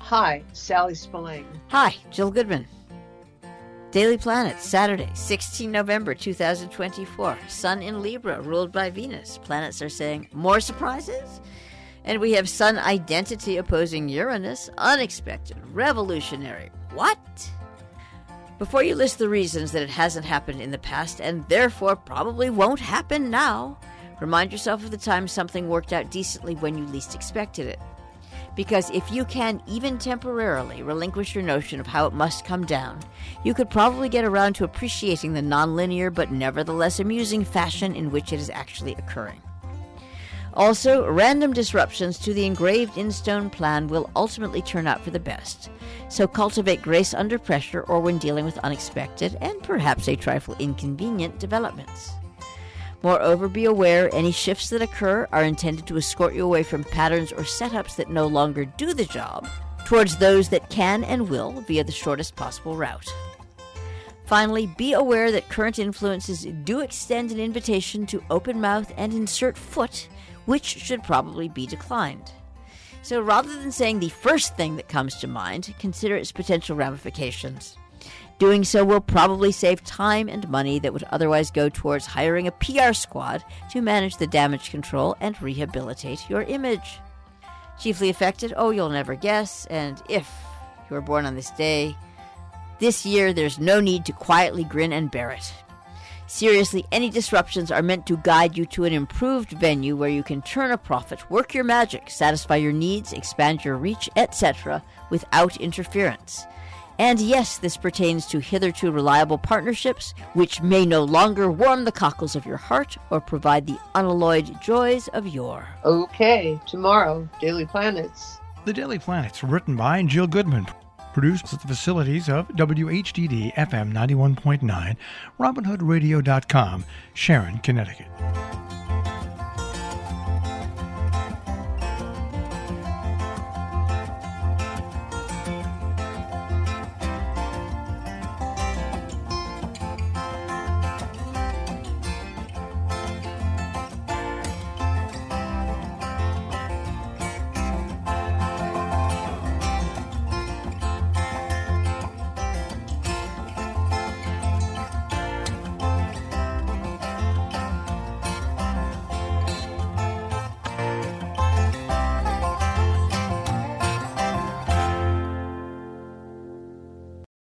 Hi, Sally Spillane. Hi, Jill Goodman. Daily Planet, Saturday, 16 November 2024. Sun in Libra, ruled by Venus. Planets are saying, more surprises? And we have Sun identity opposing Uranus. Unexpected, revolutionary. What? Before you list the reasons that it hasn't happened in the past and therefore probably won't happen now, remind yourself of the time something worked out decently when you least expected it. Because if you can even temporarily relinquish your notion of how it must come down, you could probably get around to appreciating the nonlinear but nevertheless amusing fashion in which it is actually occurring. Also, random disruptions to the engraved in stone plan will ultimately turn out for the best. So cultivate grace under pressure or when dealing with unexpected and perhaps a trifle inconvenient developments. Moreover, be aware any shifts that occur are intended to escort you away from patterns or setups that no longer do the job towards those that can and will via the shortest possible route. Finally, be aware that current influences do extend an invitation to open mouth and insert foot, which should probably be declined. So rather than saying the first thing that comes to mind, consider its potential ramifications. Doing so will probably save time and money that would otherwise go towards hiring a PR squad to manage the damage control and rehabilitate your image. Chiefly affected? Oh, you'll never guess. And if you were born on this day, this year there's no need to quietly grin and bear it. Seriously, any disruptions are meant to guide you to an improved venue where you can turn a profit, work your magic, satisfy your needs, expand your reach, etc. without interference. And yes, this pertains to hitherto reliable partnerships, which may no longer warm the cockles of your heart or provide the unalloyed joys of yore. Okay, tomorrow, Daily Planets. The Daily Planets, written by Jill Goodman, produced at the facilities of WHDD FM 91.9, RobinHoodRadio.com, Sharon, Connecticut.